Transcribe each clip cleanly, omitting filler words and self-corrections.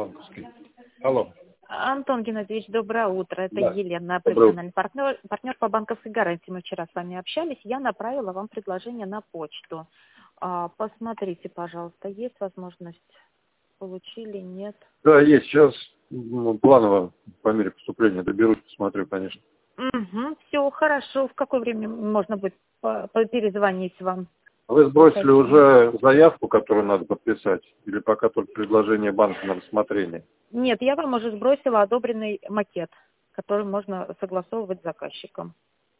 банковский. Алло. Антон Геннадьевич, доброе утро. Это Да. Елена, Доброе утро. профессиональный партнер по банковской гарантии. Мы вчера с вами общались. Я направила вам предложение на почту. Посмотрите, пожалуйста, есть возможность? Получили, нет? Да, есть. Сейчас планово по мере поступления доберусь, посмотрю, конечно. Угу, все, хорошо. В какое время можно будет перезвонить вам? Вы сбросили уже заявку, которую надо подписать, или пока только предложение банка на рассмотрение? Нет, я вам уже сбросила одобренный макет, который можно согласовывать с заказчиком.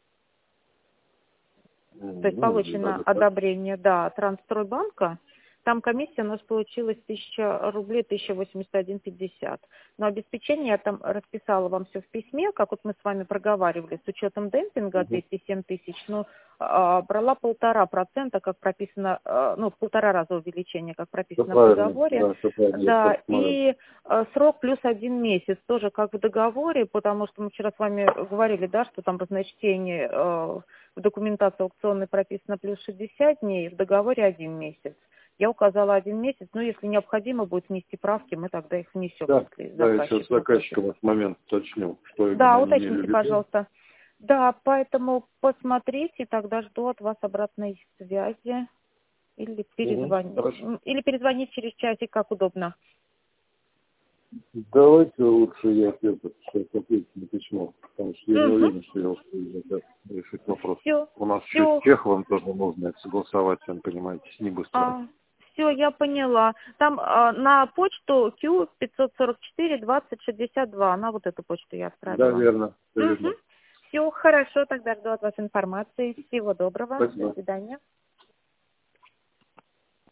То есть получено одобрение, да, от Трансстройбанка. Там комиссия у нас получилась 1000 рублей, 1081,50. Но обеспечение я там расписала вам все в письме, как вот мы с вами проговаривали, с учетом демпинга 207 тысяч, но брала 1,5%, как прописано, ну, в 1,5 раза увеличение, как прописано в договоре. Да, и срок плюс 1 месяц, тоже как в договоре, потому что мы вчера с вами говорили, да, что там разночтение в документации аукционной прописано плюс 60 дней, в договоре 1 месяц. Я указала 1 месяц, но если необходимо будет внести правки, мы тогда их внесем. Да, я сейчас с заказчиком в этот момент уточню, что да, именно уточните, пожалуйста. Да, поэтому посмотрите, тогда жду от вас обратной связи. Или перезвонить через часик, как удобно. Давайте лучше я отвечу на письмо, потому что я не уверен, что я успею решить вопрос. У нас еще с Чеховым тоже нужно это согласовать, сами понимаете, не быстро. Все, я поняла. Там на почту Q544-2062, на вот эту почту я отправила. Да, верно. Верно. Все, хорошо, тогда жду от вас информации. Всего доброго. Спасибо. До свидания.